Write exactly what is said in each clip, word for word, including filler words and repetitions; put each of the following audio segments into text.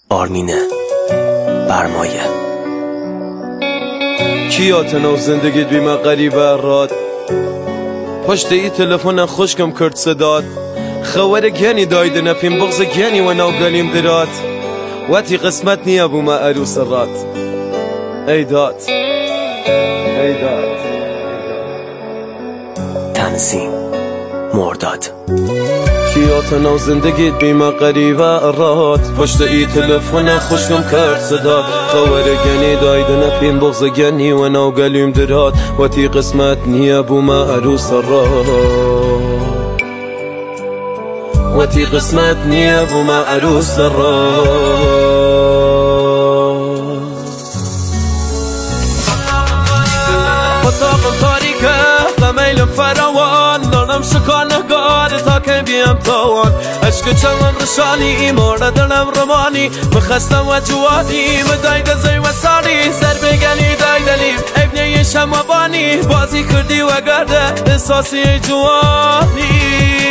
آرمین برمایه. کیا تنو زندگیت بیمه غریبه راد، پشت ای تلفن خوشکم کرد صدات، خواره گنی دایده نپیم بغز گنی و نو گلیم درات، واتی قسمت نیا بوما عروس رات. ای داد ای داد تنظیم مرداد. کیا تنو زندگیت بیمه غریبه راد، پشت ای تلفن خوشکم کرد صدات، خواره گنی دایده نپیم بغز گنی و نو گلیم درات، واتی قسمت نیا بوما عروس رات، واتی قسمت نیا بوما عروس رات. اتاقم تاریکه قمیل فراوان، دارم شکانه گاره تا که بیم تاوان، عشق چمم رشانی مورد دلم رمانی، مخستم و جوانی مدایده زی و سانی، سر بگنی دایدلیم ابنی شموانی، بازی کردی و گرده احساسی جوانی،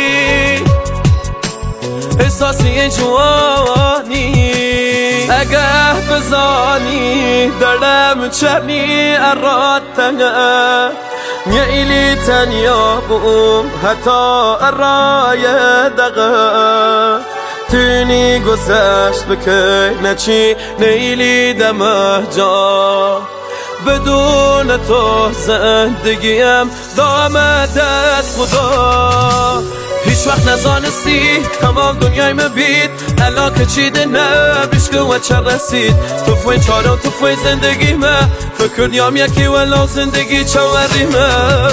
احساسی جوانی. اگه بزانی دلم چرنی اراد تنه، نیلی تنیا بوم حتی ارای دقه، تونی گذشت بکی نچی نیلی دمه جا، بدون تو زندگیم دامت از خدا. هیچ وقت نزانستی تمام دنیای من بید، الان که چیده نه بیشکه و چه رسید، تو فوی چاره و تو فوی زندگی من، فکر نیام یکی ولو زندگی چوری من،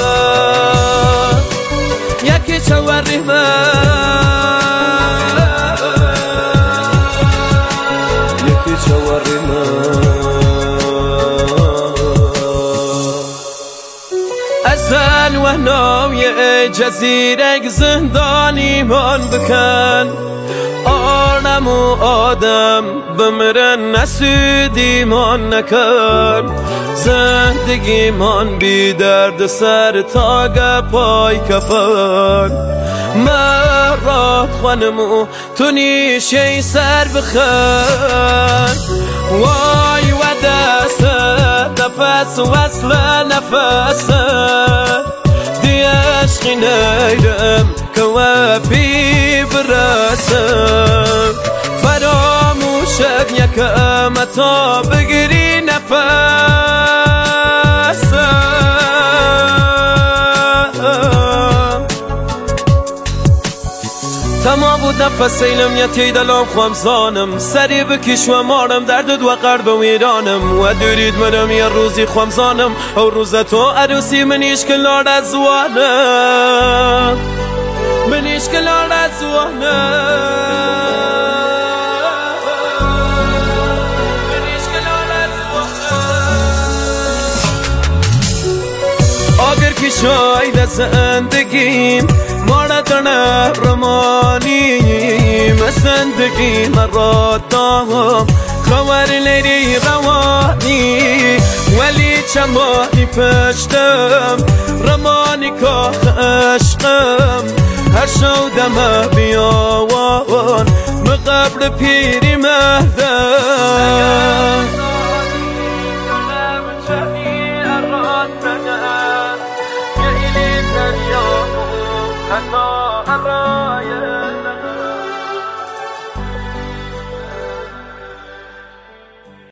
یکی چوری من، یکی چوری من. ازل و ناوی جزیره زندانی من بکن، آرم و آدم بمرن نسودی من نکن، زندگی من بی درد سر تاگ پای کفن، مرات خانمو تو نیشه سر بخن، وای و دست نفس وصل نفس دی عشقی نیرم که و بی برسم، فراموشت یکم تا بگیری نفسم، تمام بود نفس ایلم یتی دلم خوام زانم، سری بکش و مارم دردد و قرب و ایرانم، و دورید منم یه روزی خوام زانم، او روز تو عروسی منیش کلار از زوانم، منیش کلار از زوانم، منیش کلار از زوانم. آگر که شاید زندگیم مردن رمانیم، زندگی مرا دام خوار لیری روانی، ولی چمانی پشتم رمانی که عشقم، هر شودم بیاوان مقبر پیری مهدم.